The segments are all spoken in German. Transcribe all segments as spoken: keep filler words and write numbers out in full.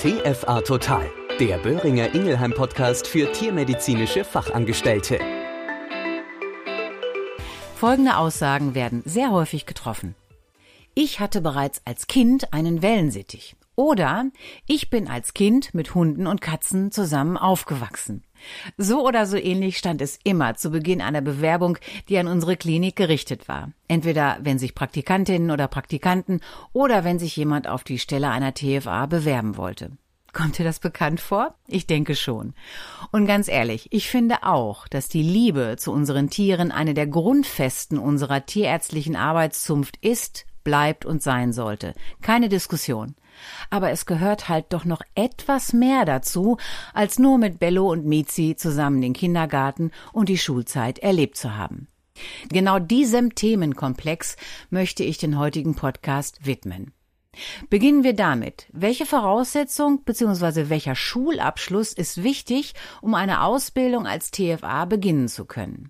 T F A Total, der Boehringer Ingelheim Podcast für tiermedizinische Fachangestellte. Folgende Aussagen werden sehr häufig getroffen. Ich hatte bereits als Kind einen Wellensittich. Oder ich bin als Kind mit Hunden und Katzen zusammen aufgewachsen. So oder so ähnlich stand es immer zu Beginn einer Bewerbung, die an unsere Klinik gerichtet war. Entweder wenn sich Praktikantinnen oder Praktikanten oder wenn sich jemand auf die Stelle einer T F A bewerben wollte. Kommt dir das bekannt vor? Ich denke schon. Und ganz ehrlich, ich finde auch, dass die Liebe zu unseren Tieren eine der Grundfesten unserer tierärztlichen Arbeitszunft ist, bleibt und sein sollte. Keine Diskussion. Aber es gehört halt doch noch etwas mehr dazu, als nur mit Bello und Mizi zusammen den Kindergarten und die Schulzeit erlebt zu haben. Genau diesem Themenkomplex möchte ich den heutigen Podcast widmen. Beginnen wir damit. Welche Voraussetzung bzw. welcher Schulabschluss ist wichtig, um eine Ausbildung als T F A beginnen zu können?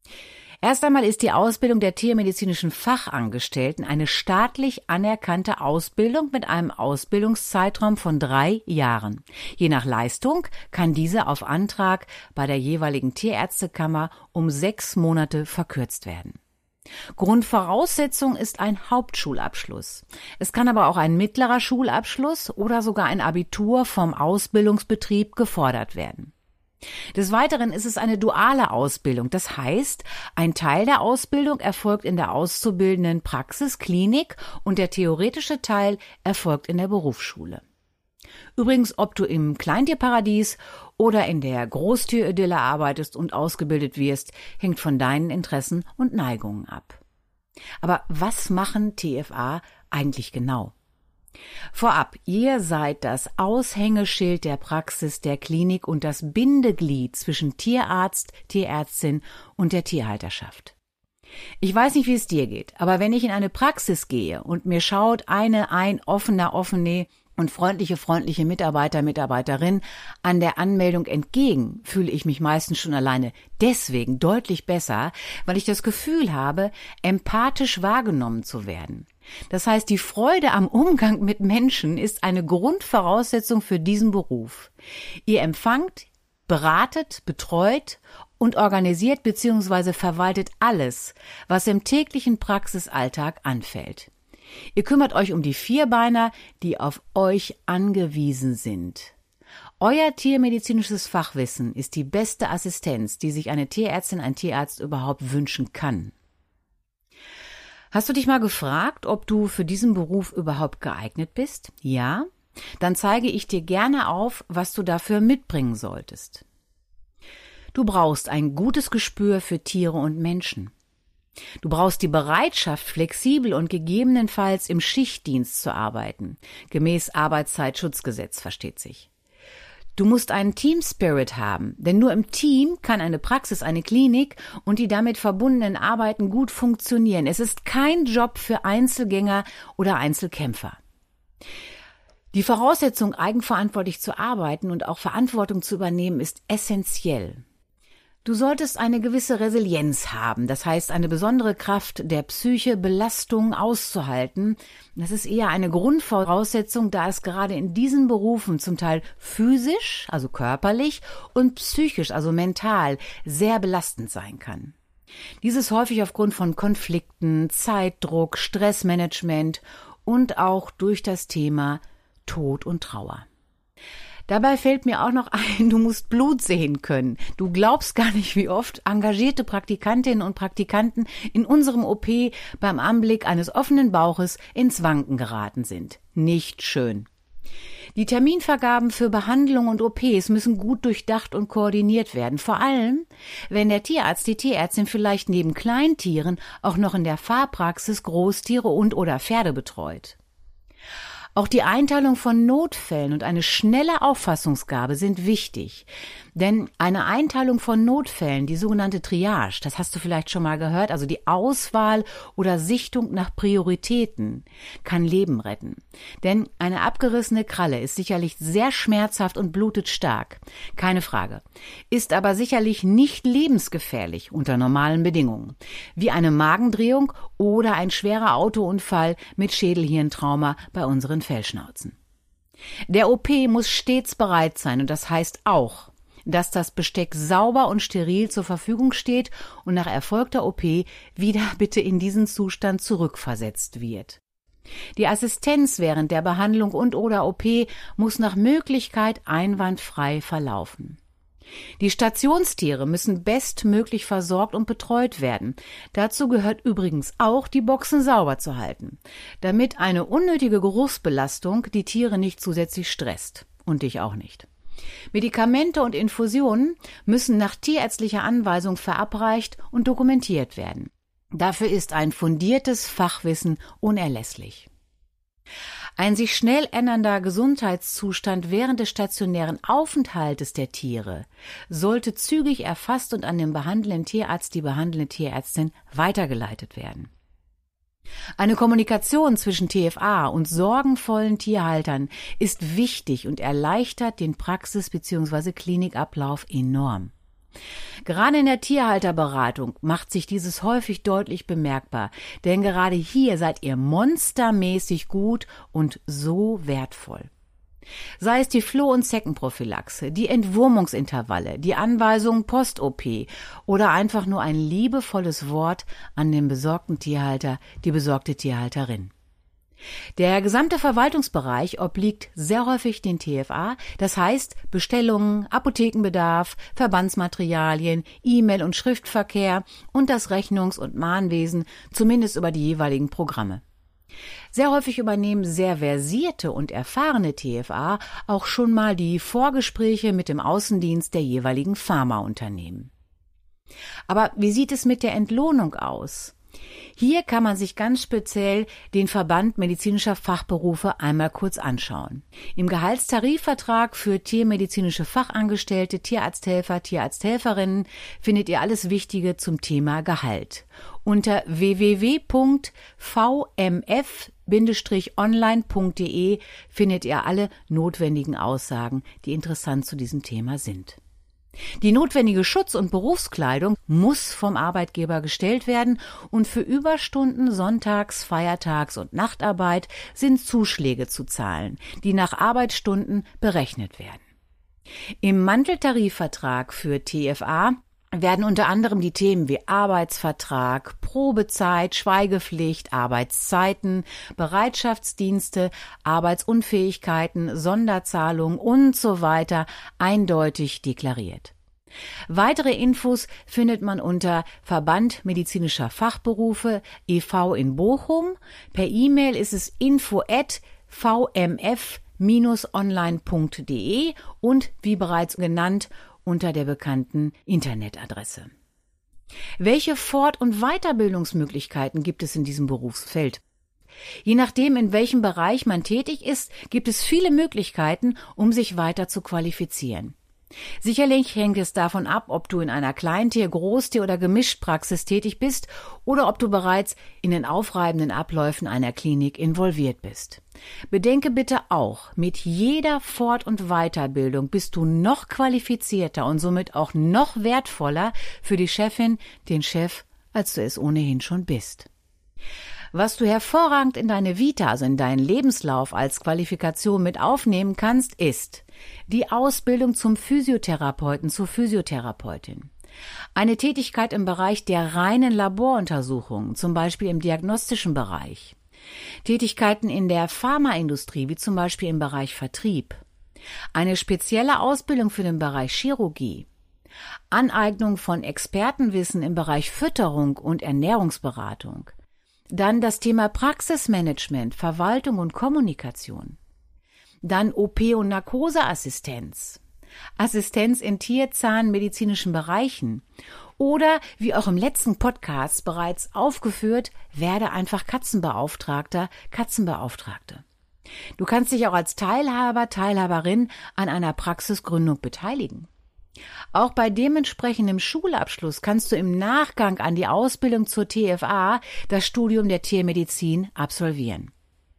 Erst einmal ist die Ausbildung der tiermedizinischen Fachangestellten eine staatlich anerkannte Ausbildung mit einem Ausbildungszeitraum von drei Jahren. Je nach Leistung kann diese auf Antrag bei der jeweiligen Tierärztekammer um sechs Monate verkürzt werden. Grundvoraussetzung ist ein Hauptschulabschluss. Es kann aber auch ein mittlerer Schulabschluss oder sogar ein Abitur vom Ausbildungsbetrieb gefordert werden. Des Weiteren ist es eine duale Ausbildung. Das heißt, ein Teil der Ausbildung erfolgt in der auszubildenden Praxisklinik und der theoretische Teil erfolgt in der Berufsschule. Übrigens, ob du im Kleintierparadies oder in der Großtieridylle arbeitest und ausgebildet wirst, hängt von deinen Interessen und Neigungen ab. Aber was machen T F A eigentlich genau? Vorab, ihr seid das Aushängeschild der Praxis der Klinik und das Bindeglied zwischen Tierarzt, Tierärztin und der Tierhalterschaft. Ich weiß nicht, wie es dir geht, aber wenn ich in eine Praxis gehe und mir schaut eine ein offener, offene und freundliche, freundliche Mitarbeiter, Mitarbeiterin an der Anmeldung entgegen, fühle ich mich meistens schon alleine deswegen deutlich besser, weil ich das Gefühl habe, empathisch wahrgenommen zu werden. Das heißt, die Freude am Umgang mit Menschen ist eine Grundvoraussetzung für diesen Beruf. Ihr empfangt, beratet, betreut und organisiert bzw. verwaltet alles, was im täglichen Praxisalltag anfällt. Ihr kümmert euch um die Vierbeiner, die auf euch angewiesen sind. Euer tiermedizinisches Fachwissen ist die beste Assistenz, die sich eine Tierärztin, ein Tierarzt überhaupt wünschen kann. Hast du dich mal gefragt, ob du für diesen Beruf überhaupt geeignet bist? Ja? Dann zeige ich dir gerne auf, was du dafür mitbringen solltest. Du brauchst ein gutes Gespür für Tiere und Menschen. Du brauchst die Bereitschaft, flexibel und gegebenenfalls im Schichtdienst zu arbeiten. Gemäß Arbeitszeitschutzgesetz, versteht sich. Du musst einen Team-Spirit haben, denn nur im Team kann eine Praxis, eine Klinik und die damit verbundenen Arbeiten gut funktionieren. Es ist kein Job für Einzelgänger oder Einzelkämpfer. Die Voraussetzung, eigenverantwortlich zu arbeiten und auch Verantwortung zu übernehmen, ist essentiell. Du solltest eine gewisse Resilienz haben, das heißt eine besondere Kraft der Psyche, Belastungen auszuhalten. Das ist eher eine Grundvoraussetzung, da es gerade in diesen Berufen zum Teil physisch, also körperlich, und psychisch, also mental, sehr belastend sein kann. Dies ist häufig aufgrund von Konflikten, Zeitdruck, Stressmanagement und auch durch das Thema Tod und Trauer. Dabei fällt mir auch noch ein, du musst Blut sehen können. Du glaubst gar nicht, wie oft engagierte Praktikantinnen und Praktikanten in unserem O P beim Anblick eines offenen Bauches ins Wanken geraten sind. Nicht schön. Die Terminvergaben für Behandlung und O Ps müssen gut durchdacht und koordiniert werden. Vor allem, wenn der Tierarzt, die Tierärztin vielleicht neben Kleintieren auch noch in der Fahrpraxis Großtiere und oder Pferde betreut. Auch die Einteilung von Notfällen und eine schnelle Auffassungsgabe sind wichtig. Denn eine Einteilung von Notfällen, die sogenannte Triage, das hast du vielleicht schon mal gehört, also die Auswahl oder Sichtung nach Prioritäten, kann Leben retten. Denn eine abgerissene Kralle ist sicherlich sehr schmerzhaft und blutet stark, keine Frage, ist aber sicherlich nicht lebensgefährlich unter normalen Bedingungen, wie eine Magendrehung oder ein schwerer Autounfall mit Schädelhirntrauma bei unseren Fellschnauzen. Der O P muss stets bereit sein und das heißt auch, dass das Besteck sauber und steril zur Verfügung steht und nach erfolgter O P wieder bitte in diesen Zustand zurückversetzt wird. Die Assistenz während der Behandlung und oder O P muss nach Möglichkeit einwandfrei verlaufen. Die Stationstiere müssen bestmöglich versorgt und betreut werden. Dazu gehört übrigens auch, die Boxen sauber zu halten, damit eine unnötige Geruchsbelastung die Tiere nicht zusätzlich stresst und dich auch nicht. Medikamente und Infusionen müssen nach tierärztlicher Anweisung verabreicht und dokumentiert werden. Dafür ist ein fundiertes Fachwissen unerlässlich. Ein sich schnell ändernder Gesundheitszustand während des stationären Aufenthaltes der Tiere sollte zügig erfasst und an den behandelnden Tierarzt, die behandelnde Tierärztin weitergeleitet werden. Eine Kommunikation zwischen T F A und sorgenvollen Tierhaltern ist wichtig und erleichtert den Praxis- bzw. Klinikablauf enorm. Gerade in der Tierhalterberatung macht sich dieses häufig deutlich bemerkbar, denn gerade hier seid ihr monstermäßig gut und so wertvoll. Sei es die Floh- und Zeckenprophylaxe, die Entwurmungsintervalle, die Anweisungen Post-O P oder einfach nur ein liebevolles Wort an den besorgten Tierhalter, die besorgte Tierhalterin. Der gesamte Verwaltungsbereich obliegt sehr häufig den T F A, das heißt Bestellungen, Apothekenbedarf, Verbandsmaterialien, E-Mail- und Schriftverkehr und das Rechnungs- und Mahnwesen, zumindest über die jeweiligen Programme. Sehr häufig übernehmen sehr versierte und erfahrene T F A auch schon mal die Vorgespräche mit dem Außendienst der jeweiligen Pharmaunternehmen. Aber wie sieht es mit der Entlohnung aus? Hier kann man sich ganz speziell den Verband medizinischer Fachberufe einmal kurz anschauen. Im Gehaltstarifvertrag für tiermedizinische Fachangestellte, Tierarzthelfer, Tierarzthelferinnen findet ihr alles Wichtige zum Thema Gehalt. Unter w w w punkt v m f Bindestrich online punkt d e findet ihr alle notwendigen Aussagen, die interessant zu diesem Thema sind. Die notwendige Schutz- und Berufskleidung muss vom Arbeitgeber gestellt werden und für Überstunden, Sonntags-, Feiertags- und Nachtarbeit sind Zuschläge zu zahlen, die nach Arbeitsstunden berechnet werden. Im Manteltarifvertrag für T F A werden unter anderem die Themen wie Arbeitsvertrag, Probezeit, Schweigepflicht, Arbeitszeiten, Bereitschaftsdienste, Arbeitsunfähigkeiten, Sonderzahlungen und so weiter eindeutig deklariert. Weitere Infos findet man unter Verband medizinischer Fachberufe e V in Bochum. Per E-Mail ist es info at v m f Bindestrich online punkt d e und wie bereits genannt unter der bekannten Internetadresse. Welche Fort- und Weiterbildungsmöglichkeiten gibt es in diesem Berufsfeld? Je nachdem, in welchem Bereich man tätig ist, gibt es viele Möglichkeiten, um sich weiter zu qualifizieren. Sicherlich hängt es davon ab, ob du in einer Kleintier-, Großtier- oder Gemischtpraxis tätig bist oder ob du bereits in den aufreibenden Abläufen einer Klinik involviert bist. Bedenke bitte auch, mit jeder Fort- und Weiterbildung bist du noch qualifizierter und somit auch noch wertvoller für die Chefin, den Chef, als du es ohnehin schon bist. Was du hervorragend in deine Vita, also in deinen Lebenslauf als Qualifikation mit aufnehmen kannst, ist die Ausbildung zum Physiotherapeuten, zur Physiotherapeutin. Eine Tätigkeit im Bereich der reinen Laboruntersuchungen, zum Beispiel im diagnostischen Bereich. Tätigkeiten in der Pharmaindustrie, wie zum Beispiel im Bereich Vertrieb. Eine spezielle Ausbildung für den Bereich Chirurgie. Aneignung von Expertenwissen im Bereich Fütterung und Ernährungsberatung. Dann das Thema Praxismanagement, Verwaltung und Kommunikation. Dann O P- und Narkoseassistenz, Assistenz in tierzahnmedizinischen Bereichen oder, wie auch im letzten Podcast bereits aufgeführt, werde einfach Katzenbeauftragter, Katzenbeauftragte. Du kannst dich auch als Teilhaber, Teilhaberin an einer Praxisgründung beteiligen. Auch bei dementsprechendem Schulabschluss kannst du im Nachgang an die Ausbildung zur T F A das Studium der Tiermedizin absolvieren.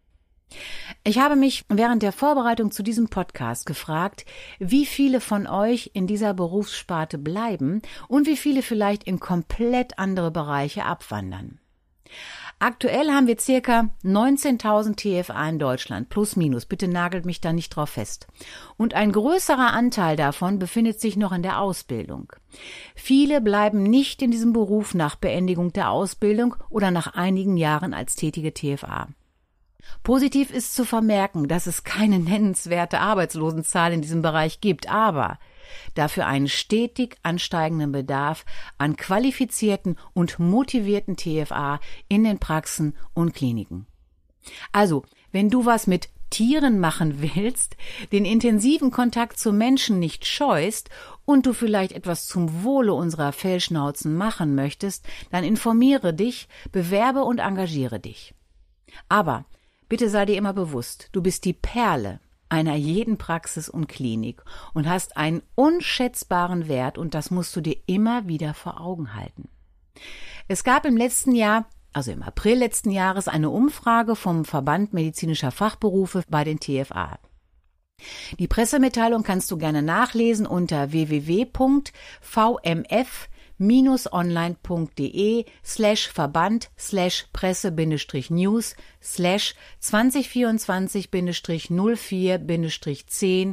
Ich habe mich während der Vorbereitung zu diesem Podcast gefragt, wie viele von euch in dieser Berufssparte bleiben und wie viele vielleicht in komplett andere Bereiche abwandern. Aktuell haben wir circa neunzehntausend T F A in Deutschland, plus minus, bitte nagelt mich da nicht drauf fest. Und ein größerer Anteil davon befindet sich noch in der Ausbildung. Viele bleiben nicht in diesem Beruf nach Beendigung der Ausbildung oder nach einigen Jahren als tätige T F A. Positiv ist zu vermerken, dass es keine nennenswerte Arbeitslosenzahl in diesem Bereich gibt, aber dafür einen stetig ansteigenden Bedarf an qualifizierten und motivierten T F A in den Praxen und Kliniken. Also, wenn du was mit Tieren machen willst, den intensiven Kontakt zu Menschen nicht scheust und du vielleicht etwas zum Wohle unserer Fellschnauzen machen möchtest, dann informiere dich, bewerbe und engagiere dich. Aber bitte sei dir immer bewusst, du bist die Perle einer jeden Praxis und Klinik und hast einen unschätzbaren Wert und das musst du dir immer wieder vor Augen halten. Es gab im letzten Jahr, also im April letzten Jahres, eine Umfrage vom Verband medizinischer Fachberufe bei den T F A. Die Pressemitteilung kannst du gerne nachlesen unter w w w punkt v m f minus online punkt de slash verband slash presse bindestrich news slash zwanzig vierundzwanzig null vier zehn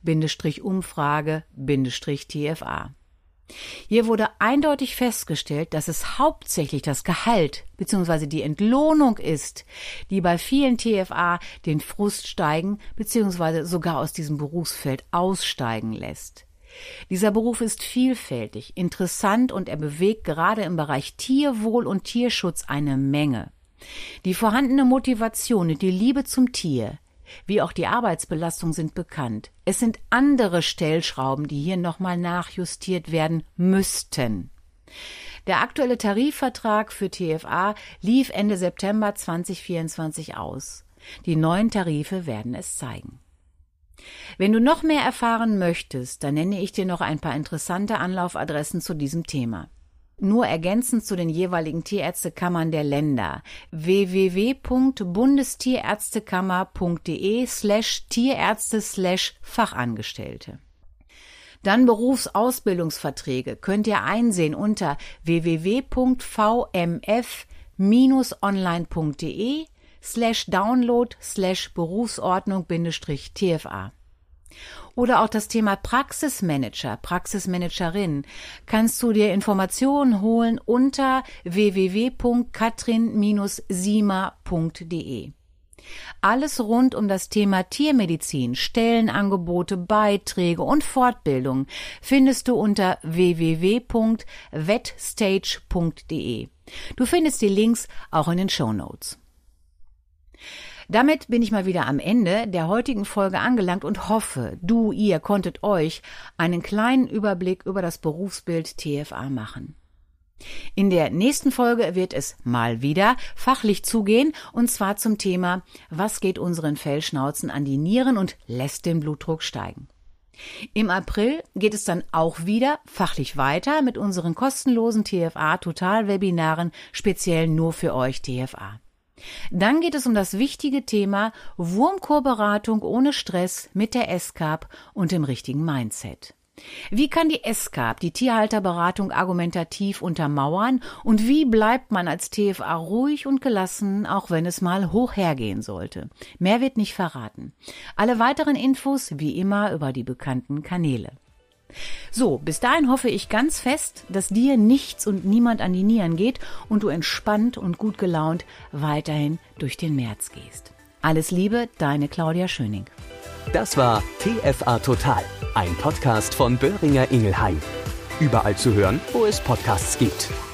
Umfrage T F A. Hier wurde eindeutig festgestellt, dass es hauptsächlich das Gehalt bzw. die Entlohnung ist, die bei vielen T F A den Frust steigen bzw. sogar aus diesem Berufsfeld aussteigen lässt. Dieser Beruf ist vielfältig, interessant und er bewegt gerade im Bereich Tierwohl und Tierschutz eine Menge. Die vorhandene Motivation und die Liebe zum Tier, wie auch die Arbeitsbelastung sind bekannt. Es sind andere Stellschrauben, die hier nochmal nachjustiert werden müssten. Der aktuelle Tarifvertrag für T F A lief Ende September zwanzig vierundzwanzig aus. Die neuen Tarife werden es zeigen. Wenn du noch mehr erfahren möchtest, dann nenne ich dir noch ein paar interessante Anlaufadressen zu diesem Thema. Nur ergänzend zu den jeweiligen Tierärztekammern der Länder. w w w punkt bundestierärztekammer punkt de slash Tierärzte slash Fachangestellte. Dann Berufsausbildungsverträge könnt ihr einsehen unter w w w punkt v m f minus online punkt de slash download slash Berufsordnung Bindestrich T F A. Oder auch das Thema Praxismanager, Praxismanagerin kannst du dir Informationen holen unter w w w punkt katrin dash sima punkt de. Alles rund um das Thema Tiermedizin, Stellenangebote, Beiträge und Fortbildung findest du unter w w w punkt vetstage punkt de. Du findest die Links auch in den Shownotes. Damit bin ich mal wieder am Ende der heutigen Folge angelangt und hoffe, du, ihr konntet euch einen kleinen Überblick über das Berufsbild T F A machen. In der nächsten Folge wird es mal wieder fachlich zugehen und zwar zum Thema, was geht unseren Fellschnauzen an die Nieren und lässt den Blutdruck steigen. Im April geht es dann auch wieder fachlich weiter mit unseren kostenlosen T F A-Total-Webinaren, speziell nur für euch T F A. Dann geht es um das wichtige Thema Wurmkurberatung ohne Stress mit der S C A P und dem richtigen Mindset. Wie kann die S C A P die Tierhalterberatung argumentativ untermauern und wie bleibt man als T F A ruhig und gelassen, auch wenn es mal hoch hergehen sollte? Mehr wird nicht verraten. Alle weiteren Infos wie immer über die bekannten Kanäle. So, bis dahin hoffe ich ganz fest, dass dir nichts und niemand an die Nieren geht und du entspannt und gut gelaunt weiterhin durch den März gehst. Alles Liebe, deine Claudia Schöning. Das war T F A Total, ein Podcast von Boehringer Ingelheim. Überall zu hören, wo es Podcasts gibt.